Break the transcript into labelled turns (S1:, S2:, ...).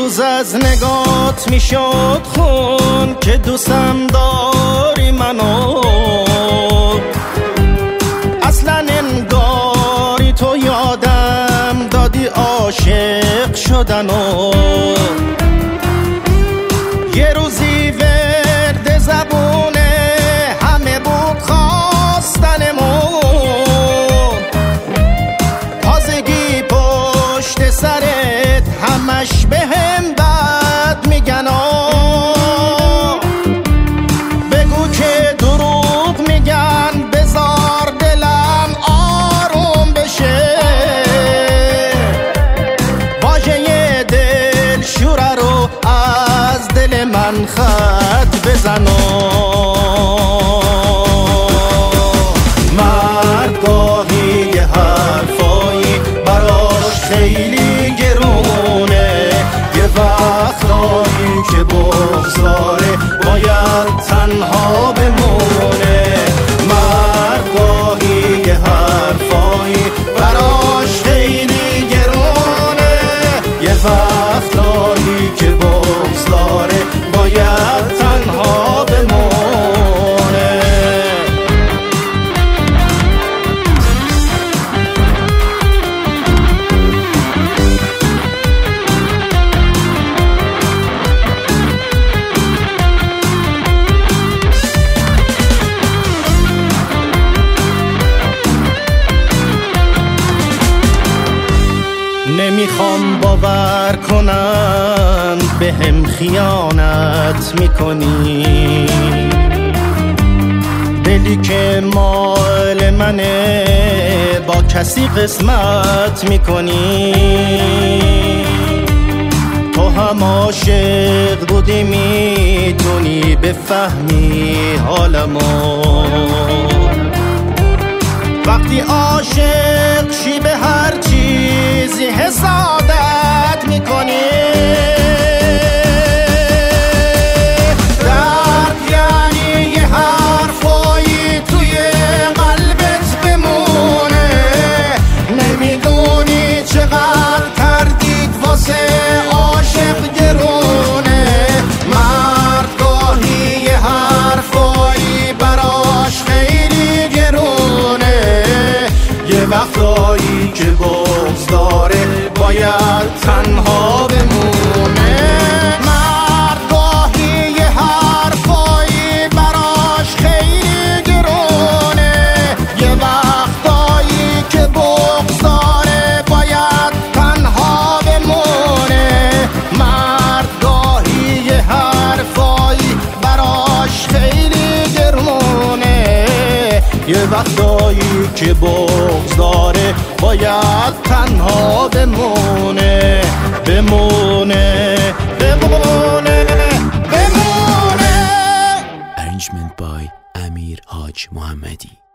S1: روز از نگات میشد خون که دوستم داری منو، اصلا انگاری تو یادم دادی عاشق شدنو. یه روزی ورد زبونه همه بود خواستنمو، تازگی پشت سرت همش بهم بد میگن بگو که دروغ میگن، بذار دلم آروم بشه، واژه دل شوره رو از دل من خط بزن. مرد گاهی یه حرفایی براش خیلی گرونه، یه وقتایی که بغضاره باید تنها بمونه. مرد گاهی یه حرفایی براش خیلی گرونه، یه وقتایی که بغضاره باید تنها بمونه. نمیخوام باور کنم بهم خیانت میکنی، دلی که مال منه با کسی قسمت میکنی. تو هم عاشق بودی میتونی بفهمی حالمو، وقتی عاشق شی به هر چیزی حسادت میکنی. درد یعنی یه حرفایی توی قلبت بمونه، نمیدونی چقدر تردید واسه عاشق گرونه. مرد گاهی یه حرفایی براش خیلی گرونه، یه وقتایی که بغض داره باید تنها بمونه. مرد گاهی یه حرفایی براش خیلی گرونه، یه وقتایی که بغض داره باید تنها بمونه. مرد گاهی یه حرفایی براش خیلی گرونه، یه وقتایی که بغض داره باید تنها بمونه بمونه بمونه بمونه.
S2: Arrangement by Amir Haj Mohammadi.